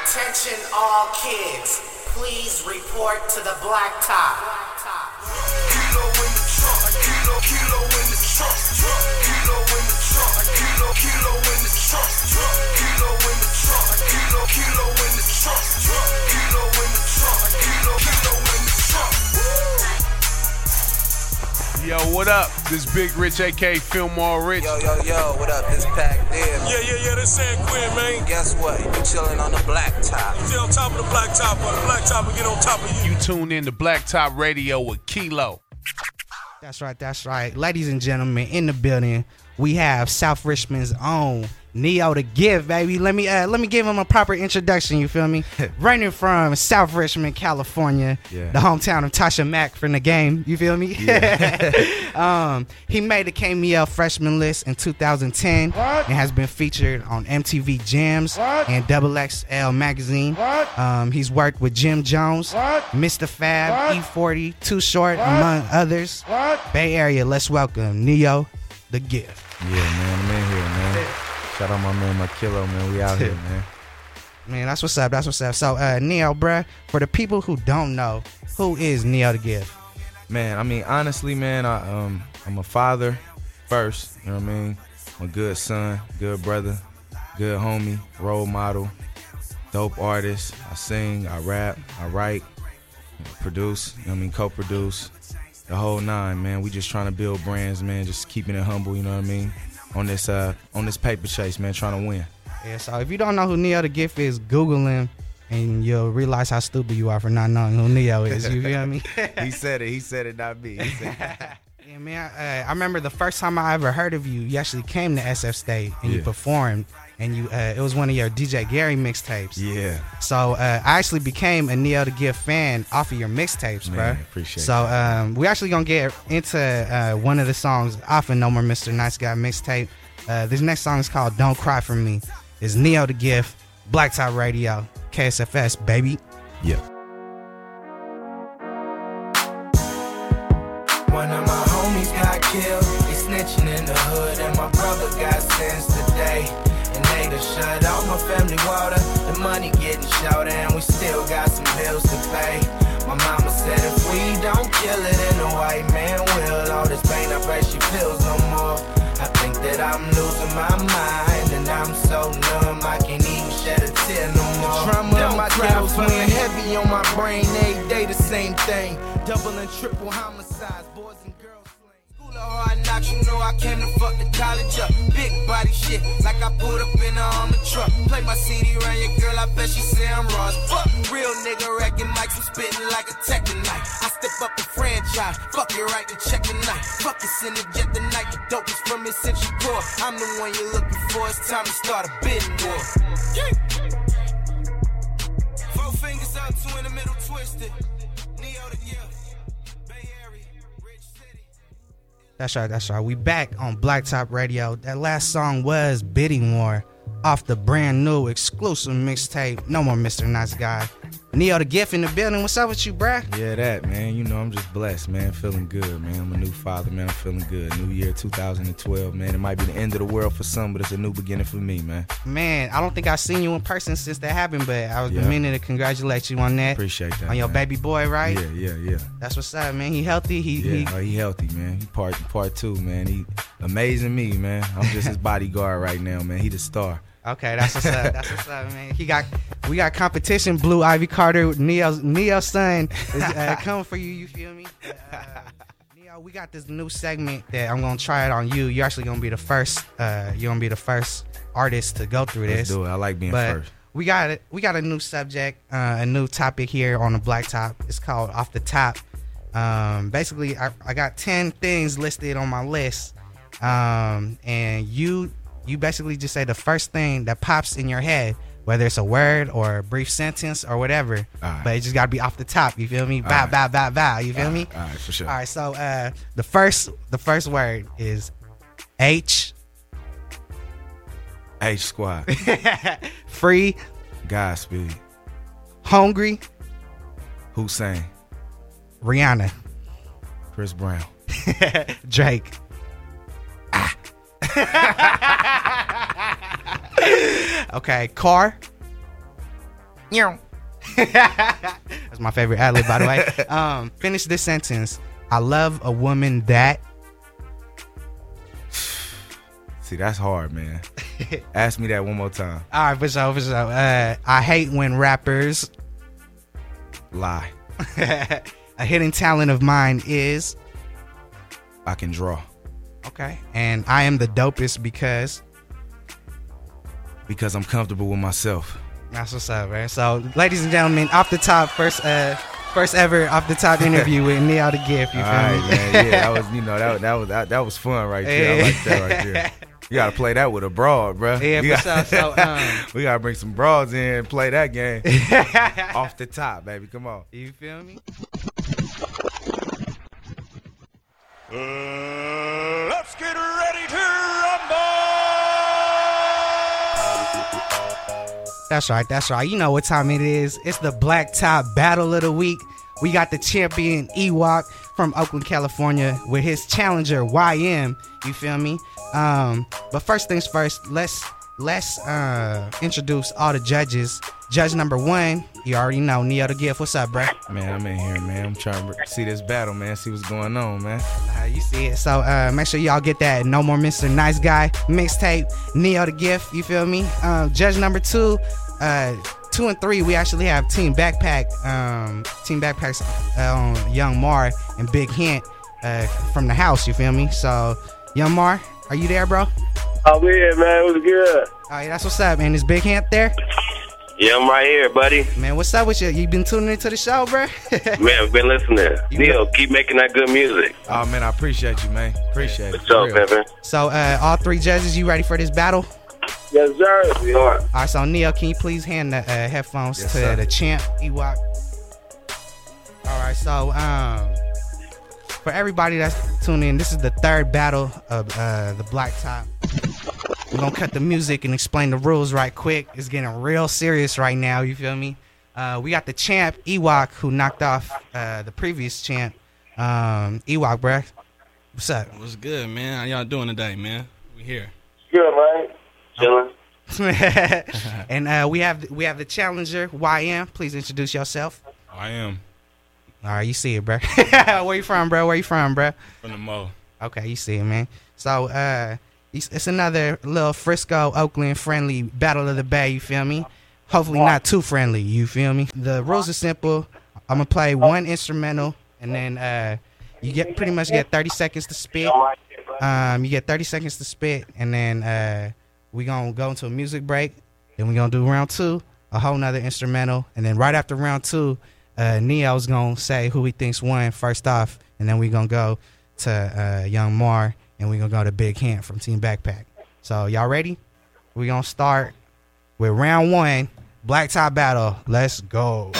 Attention all kids, please report to the blacktop. Kilo in the trunk, kilo in the trunk, kilo in the trunk, kilo in the trunk, kilo in the trunk, kilo in the trunk, kilo in the trunk, kilo in the trunk. Yo, what up? This Big Rich, aka Fillmore Rich. Yo, what up? This Pac Div. Yeah, this San Quinn, man. Guess what? You chillin' on the blacktop. You stay on top of the blacktop, or the blacktop will get on top of you. You tune in to Blacktop Radio with Kilo. That's right. Ladies and gentlemen, in the building, we have South Richmond's own Neo the Gift, baby. Let me give him a proper introduction, you feel me? Running from South Richmond, California, the hometown of Tasha Mack from the game, you feel me? Yeah. He made the KML freshman list in 2010 and has been featured on MTV Jams and XXL magazine. He's worked with Jim Jones, Mr. Fab, E40, Too Short, among others. Bay Area, let's welcome Neo the Gift. Yeah, man, I'm in here, man. Shout out my man, Kilo, man. We out here, man. Man, that's what's up. So, Neo, bruh, for the people who don't know, who is Neo the Gift? Man, I mean, honestly, man, I'm a father first, you know what I mean? I'm a good son, good brother, good homie, role model, dope artist. I sing, I rap, I write, produce, you know what I mean, co-produce, the whole nine, man. We just trying to build brands, man, just keeping it humble, you know what I mean? On this paper chase, man, trying to win. Yeah, so if you don't know who Neo the Gift is, Google him, and you'll realize how stupid you are for not knowing who Neo is. You feel me? He said it, not me. Yeah, man, I remember the first time I ever heard of you, you actually came to SF State, and you performed, and it was one of your DJ Gary mixtapes. Yeah. So I actually became a Neo the Gift fan off of your mixtapes, bro. Appreciate it. So we actually gonna get into one of the songs off of No More Mr. Nice Guy mixtape. This next song is called Don't Cry For Me. It's Neo the Gift, Blacktop Radio, KSFS, baby. Yeah. One of my homies got killed, they snitching in the hood, and my brother got sentenced today. And they done shut out my family water, the money getting shorter, and we still got some bills to pay. My mama said if we don't kill it, then the white man will. All this pain, I bet she feels no more. I think that I'm losing my mind, and I'm so numb, I can't even shed a tear no more. The trauma of my ghetto's weighing heavy on my brain, every day the same thing. Double and triple homicides, boys and girls slain. School of hard knocks, you know I came to fuck the college up. Big body shit, like I pulled up in a Hummer truck. Play my CD around your girl, I bet she say I'm raw as fuck. Real nigga wrecking mics, I'm spitting like a Tekken knife. I step up the franchise, fuck you right to check the night. Fuck you, send it jet the night, the dope is from his century core. I'm the one you're looking for, it's time to start a bidding war. Four fingers up, two in the middle twisted. Neo the Gift, Bay Area, Rich City. That's right. We back on Blacktop Radio. That last song was Bidding War off the brand new exclusive mixtape, No More Mr. Nice Guy. Neo the Gift in the building. What's up with you, bruh? Yeah, that, man. You know, I'm just blessed, man. Feeling good, man. I'm a new father, man. I'm feeling good. New year 2012, man. It might be the end of the world for some, but it's a new beginning for me, man. Man, I don't think I've seen you in person since that happened, but I was meaning to congratulate you on that. Appreciate that. On your man. baby boy, right? Yeah. That's what's up, man. He healthy? He healthy, man. He part two, man. He amazing me, man. I'm just his bodyguard right now, man. He the star. Okay, that's what's up, man. We got competition. Blue Ivy Carter, Neo's son is coming for you. You feel me? Neo, we got this new segment that I'm gonna try it on you. You're actually gonna be the first. You're gonna be the first artist to go through this. Let's do it. I like being first. We got it. We got a new subject, a new topic here on the Blacktop. It's called Off the Top. Basically, I got 10 things listed on my list, and you basically just say the first thing that pops in your head, whether it's a word or a brief sentence or whatever. Right. But it just gotta be off the top. You feel me? Bow. You feel me? All right, for sure. All right. So the first word is H. H Squad. Free. Godspeed. Hungry. Hussein. Rihanna. Chris Brown. Drake. Okay, car. That's my favorite ad-lib, by the way. Finish this sentence. I love a woman that. See, that's hard, man. Ask me that one more time. All right, for sure. I hate when rappers. Lie. A hidden talent of mine is. I can draw. Okay. And I am the dopest because I'm comfortable with myself. That's what's up, man. So, ladies and gentlemen, off the top, first ever off the top interview with Neo the Gift. You feel All me? right, man. Yeah, that was that was fun right there. I like that right there. You gotta play that with a broad, bro. Yeah, for sure. So, we gotta bring some broads in and play that game off the top, baby. Come on. You feel me? Let's get ready to rumble. That's right. You know what time it is. It's the Black Top Battle of the Week. We got the champion Ewok from Oakland, California with his challenger YM. You feel me? But first things first, let's introduce all the judges. Judge number 1, you already know, Neo the Gift. What's up, bro? Man, I'm in here, man. I'm trying to see this battle, man. See what's going on, man. You see it. So make sure y'all get that No More Mr. Nice Guy mixtape, Neo the Gift. You feel me? Judge number 2, 2 and 3, we actually have Team Backpack. Team Backpacks on Young Mar and Big Hint from the house. You feel me? So Young Mar, are you there, bro? I'm here, man. What's good? All right, that's what's up, man. Is Big Hint there? Yeah, I'm right here, buddy. Man, what's up with you? You been tuning into the show, bro? Man, I've been listening. Neil, keep making that good music. Oh, man, I appreciate you, man. Appreciate it. What's up, Pimpin'? So, all 3 judges, you ready for this battle? Yes, sir. We are. All right, so Neo, can you please hand the headphones to sir. the champ, Ewok? All right, so for everybody that's tuning in, this is the 3rd battle of the Black Top. We're gonna cut the music and explain the rules right quick. It's getting real serious right now, you feel me? We got the champ, Ewok, who knocked off the previous champ. Ewok, bruh. What's up? What's good, man? How y'all doing today, man? We here. Good, man. Chilling. And we have the challenger, YM. Please introduce yourself. I am All right, you see it, bruh. Where you from, bruh? from the Mo. Okay, you see it, man. So, it's another little Frisco, Oakland friendly Battle of the Bay, you feel me? Hopefully not too friendly, you feel me? The rules are simple. I'm going to play one instrumental, and then you pretty much get 30 seconds to spit. You get 30 seconds to spit, and then we're going to go into a music break. Then we're going to do round 2, a whole nother instrumental. And then right after round 2, Neo's going to say who he thinks won first off, and then we're going to go to Young Mar, and we're going to go to Big Hint from Team Backpack. So, y'all ready? We're going to start with round 1, Black Top Battle. Let's go.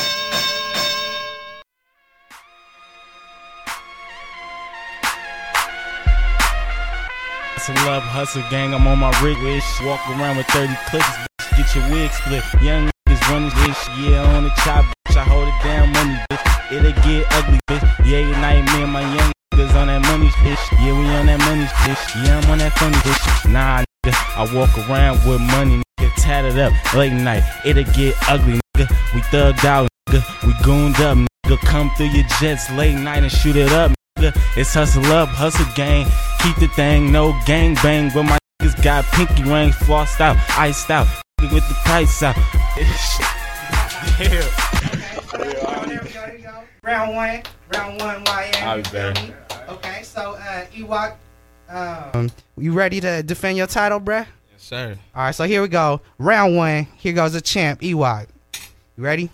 Some love, hustle gang, I'm on my rig wish. Walk around with 30 clips, bitch, get your wig split. Young niggas running this, yeah, on the chop, bitch. I hold it down, money, bitch. It'll get ugly, bitch. Yeah, unite me and my young niggas on that money, bitch. Yeah, we on that money, bitch. Yeah, I'm on that funny, bitch. Nah, nigga, I walk around with money, nigga, tatted up, late night. It'll get ugly, nigga. We thugged out, nigga. We gooned up, nigga. Come through your jets late night and shoot it up, nigga. It's hustle up, hustle gang. Keep the thing, no gang bang. But my niggas got pinky rings, flossed out, iced out, with the price out. There we go. Round 1, YM. I'll be better. Okay, so Ewok, you ready to defend your title, bruh? Yes, sir. All right, so here we go. Round 1. Here goes the champ, Ewok. You ready?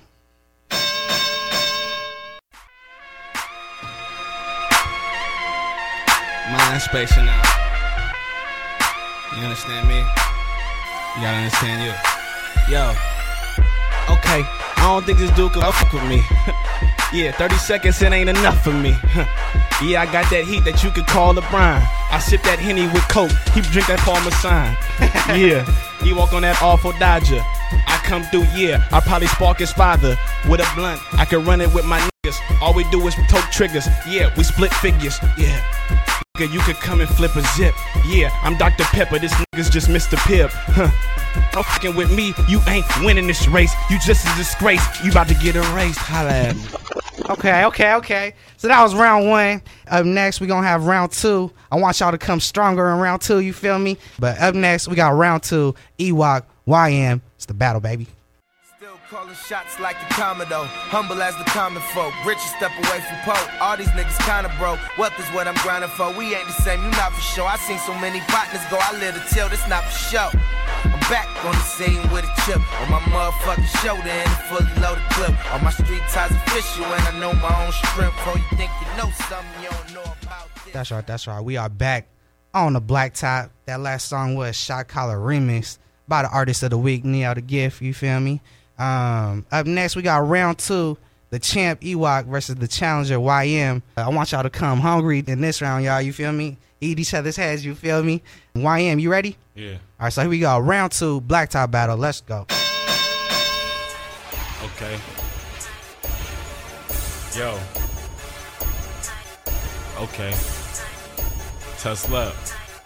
Mind spacing out. You understand me? You gotta understand you. Yo. Okay, I don't think this dude can fuck with me. Yeah, 30 seconds, it ain't enough for me. Yeah, I got that heat that you could call LeBron. I sip that Henny with Coke, he drink that Parmesan. Yeah, he walk on that awful Dodger. I come through, yeah, I probably spark his father with a blunt. I can run it with my niggas. All we do is toke triggers. Yeah, we split figures. Yeah, nigga, you could come and flip a zip. Yeah, I'm Dr. Pepper, this nigga's just Mr. Pibb. Don't fucking with me, you ain't winning this race. You just a disgrace, you about to get erased. Holla at me. Okay. So that was round one. Up next, we're gonna have round two. I want y'all to come stronger in round two, you feel me? But up next, we got round two, Ewok, YM. It's the battle, baby. Still calling shots like the Commodore, humble as the common folk, rich a step away from Pope. All these niggas kinda broke, wealth is what I'm grinding for. We ain't the same, you not for sure. I seen so many partners go, I live to tell, this not for show. I'm back on the scene with a chip on my motherfucking shoulder and a fully loaded clip. On my street ties official and I know my own strength. Bro, you think you know something you don't know about this. That's right. We are back on the Black Top. That last song was Shot Collar Remix by the Artist of the Week, Neo the Gift, you feel me? Up next, we got round two, the champ Ewok versus the challenger YM. I want y'all to come hungry in this round, y'all, you feel me? Eat each other's heads, you feel me? YM, you ready? Yeah. All right, so here we go. Round two, Black Top battle. Let's go. Okay. Yo. Okay. Tussle up.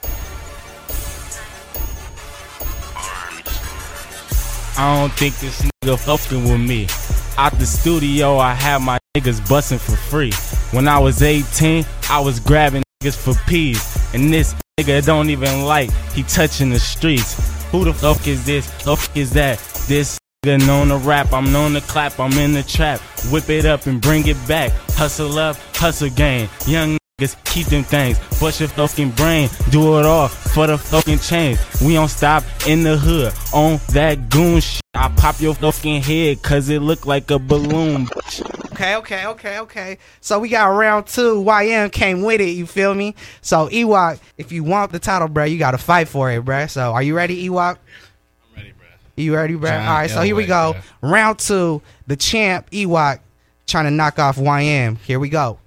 I don't think this nigga fucking with me. Out the studio, I had my niggas bustin' for free. When I was 18, I was grabbing niggas for peas. And this nigga don't even like, he touching the streets. Who the fuck is this? Fuck is that? This nigga known to rap, I'm known to clap, I'm in the trap. Whip it up and bring it back. Hustle up, hustle game. Young niggas keep them things. Bust your fucking brain, do it all for the fucking change. We don't stop in the hood on that goon shit. I pop your fucking head cause it look like a balloon. Okay. So we got round two. YM came with it, you feel me? So Ewok, if you want the title, bro, you gotta fight for it, bro. So are you ready, Ewok? I'm ready, bro. You ready, bro? All right, so here we go. Round two, the champ Ewok trying to knock off YM. Here we go.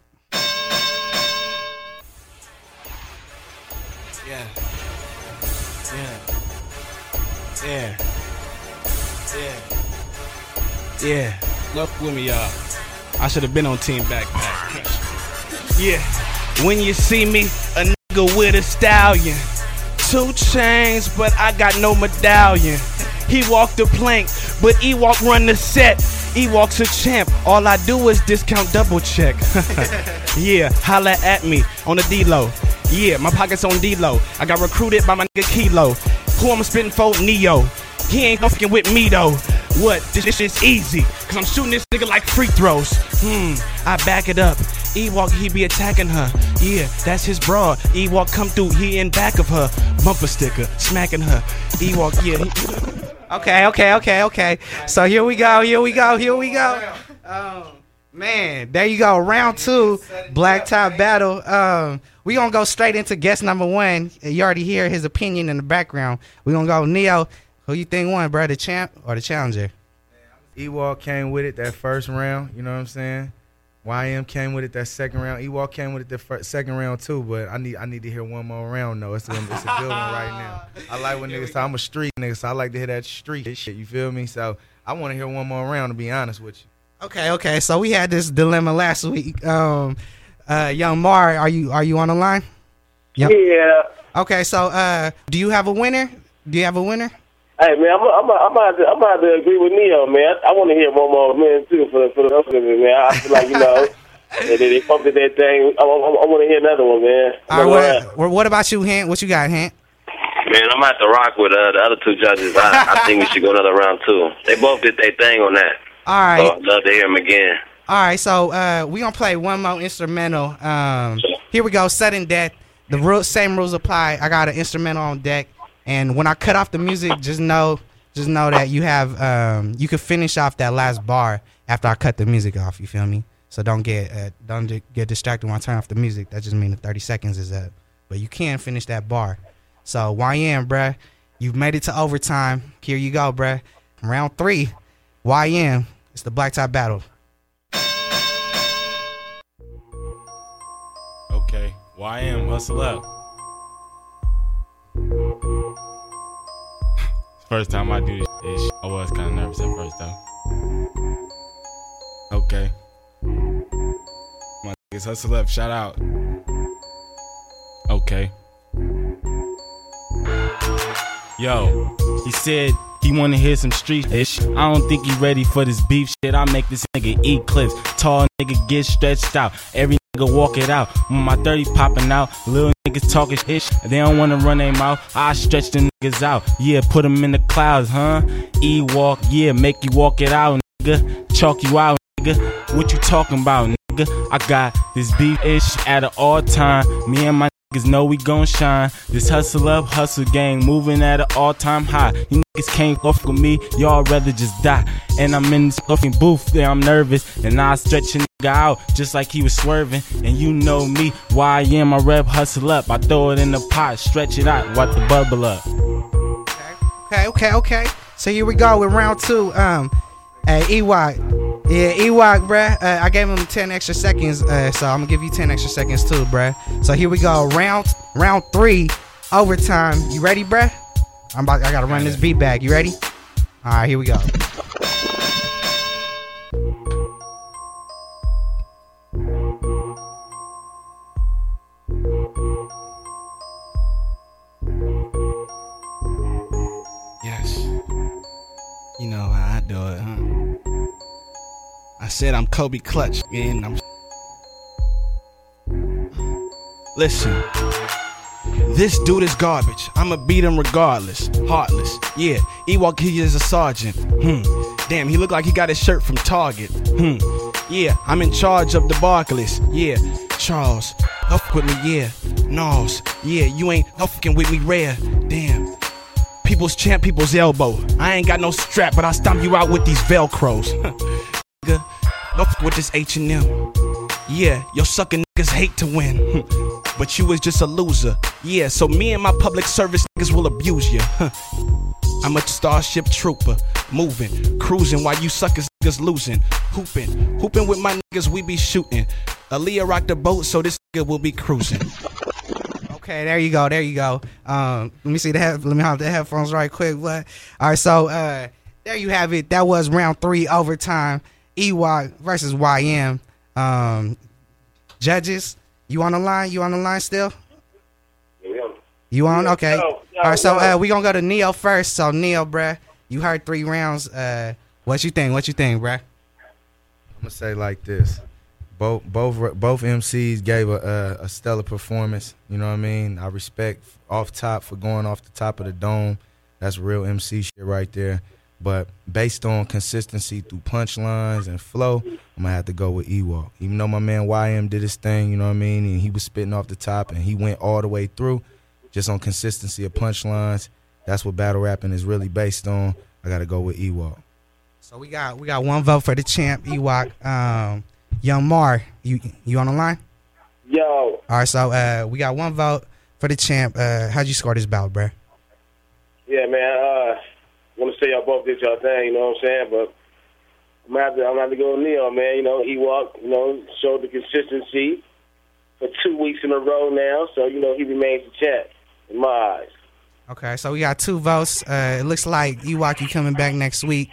Yeah. Look with me, y'all. I should have been on Team Backpack. Yeah. When you see me, a nigga with a stallion. 2 chains, but I got no medallion. He walked the plank, but Ewok run the set. Ewok's a champ. All I do is discount double check. Yeah, holla at me on the D-Lo. Yeah, my pocket's on D-Lo. I got recruited by my nigga Kilo. Who I'm spitting for? Neo. He ain't fucking with me though. What? This shit's easy. Cause I'm shooting this nigga like free throws. I back it up. Ewok, he be attacking her. Yeah, that's his broad. Ewok come through, he in back of her. Bumper sticker, smacking her. Ewok, yeah. Okay. So here we go. Man, there you go. Round two, Black Top battle. We gonna go straight into guest number one. You already hear his opinion in the background. We gonna go Neo. Who you think won, bro? The champ or the challenger? Ewok came with it that first round. You know what I'm saying? YM came with it that second round. Ewok came with it the second round too. But I need to hear one more round though. It's a good one right now. I like when niggas say I'm a street nigga, so I like to hear that street shit. You feel me? So I want to hear one more round. To be honest with you. Okay. So we had this dilemma last week. Young Mar, are you on the line? Yep. Yeah. Okay. So do you have a winner? Hey man, I'm about to agree with Neo, man. I want to hear one more man too for the rest of it, man. I feel like they pumped that thing. I want to hear another one, man. All right, what about you, Hant? What you got, Hant? Man, I'm at the rock with the other two judges. I think we should go another round too. They both did their thing on that. All right. So I'd love to hear them again. All right, so we gonna play one more instrumental. Here we go. Sudden death. The same rules apply. I got an instrumental on deck. And when I cut off the music, just know that you have you can finish off that last bar after I cut the music off. You feel me? So don't get distracted when I turn off the music. That just means the 30 seconds is up. But you can finish that bar. So YM, bruh, you've made it to overtime. Here you go, bruh. Round 3, YM. It's the Black Top battle. Okay, YM, hustle up. First time I do this, I was kind of nervous at first though. Okay. My niggas hustle up, shout out. Okay. Yo, He said he wanna hear some street shit. I don't think he ready for this beef shit. I make this nigga eat clips. Tall nigga get stretched out. Every nigga walk it out. When my 30 popping out, little niggas talking shit. They don't wanna run their mouth. I stretch the niggas out. Yeah, put them in the clouds, huh? E-walk, yeah, make you walk it out, nigga. Chalk you out, nigga. What you talking about, nigga? I got this beef ish at an all time. Me and my niggas know we gon' shine. This hustle up, hustle gang, moving at an all-time high. You niggas can't fuck with me, y'all rather just die. And I'm in this fucking booth, yeah, I'm nervous. And I stretch a nigga out, just like he was swerving. And you know me, why I am, I rep hustle up. I throw it in the pot, stretch it out, wipe the bubble up. Okay. So here we go with round 2. Ewok. Yeah, Ewok, bruh. I gave him 10 extra seconds, so I'm gonna give you 10 extra seconds too, bruh. So here we go, round 3, overtime. You ready, bruh? I gotta run this beat back. You ready? All right, here we go. Yes. You know how I do it, huh? I said I'm Kobe Clutch, and I'm. Listen, this dude is garbage. I'ma beat him regardless. Heartless, yeah. Ewok, he is a sergeant. Damn, he look like he got his shirt from Target. Yeah, I'm in charge of the Barclays. Yeah, Charles, huff with me, yeah. Nas, yeah, you ain't huffing with me, rare. Damn. People's champ, people's elbow. I ain't got no strap, but I stomp you out with these Velcros. Nigga, don't fuck with this H&M. Yeah, your sucker niggas hate to win. But you was just a loser. Yeah, so me and my public service niggas will abuse you. I'm a Starship Trooper, moving, cruising while you suckers niggas losing. Hooping with my niggas, we be shooting. Aaliyah rock the boat, so this nigga will be cruising. Okay, there you go. Let me see let me have the headphones right quick. What? All right, so there you have it. That was round 3, overtime. Ewok versus YM. Judges, you on the line? You on the line still? Yeah. You on? Okay. No, All right, so we gonna go to Neo first. So Neo, bruh, you heard 3 rounds. What you think, bruh? I'm gonna say like this. Both MCs gave a stellar performance. You know what I mean? I respect Off Top for going off the top of the dome. That's real MC shit right there. But based on consistency through punchlines and flow, I'm gonna have to go with Ewok. Even though my man YM did his thing, you know what I mean, and he was spitting off the top and he went all the way through, just on consistency of punchlines. That's what battle rapping is really based on. I gotta go with Ewok. So we got 1 vote for the champ, Ewok. Young Mar, you on the line? Yo. All right, so we got 1 vote for the champ. How'd you score this bout, bruh? Yeah, man. I want to say y'all both did y'all thing, you know what I'm saying? But I'm gonna have to go with Neo, man. You know, Ewok, showed the consistency for 2 weeks in a row now, so he remains the champ in my eyes. Okay, so we got 2 votes. It looks like Ewok, you coming back next week.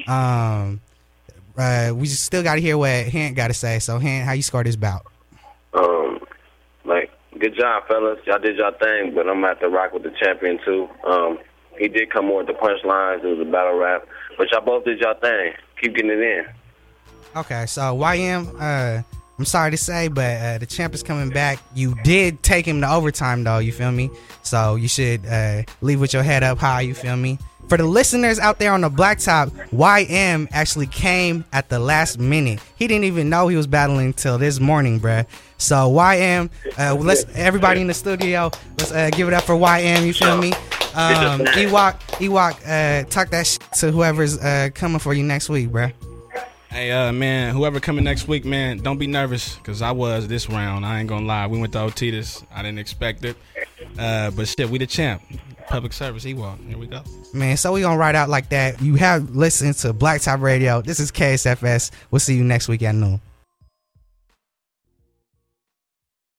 We still got to hear what Hant got to say. So, Hant, how you score this bout? Good job, fellas. Y'all did y'all thing, but I'm going to have to rock with the champion, too. He did come more with the punchlines. It was a battle rap. But y'all both did y'all thing. Keep getting it in. Okay, so YM, I'm sorry to say, but the champ is coming back. You did take him to overtime, though, you feel me? So you should leave with your head up high, you feel me? For the listeners out there on the blacktop, YM actually came at the last minute. He didn't even know he was battling till this morning, bruh. So YM, let's everybody in the studio, let's give it up for YM, you feel me? Ewok, talk that shit to whoever's coming for you next week, bruh. Hey, man, whoever coming next week, man, don't be nervous, because I was this round. I ain't gonna lie. We went to OT this. I didn't expect it. But shit, we the champ. Public service, Ewok. Here we go. Man, so we gonna ride out like that. You have listened to Blacktop Radio. This is KSFS. We'll see you next week at noon.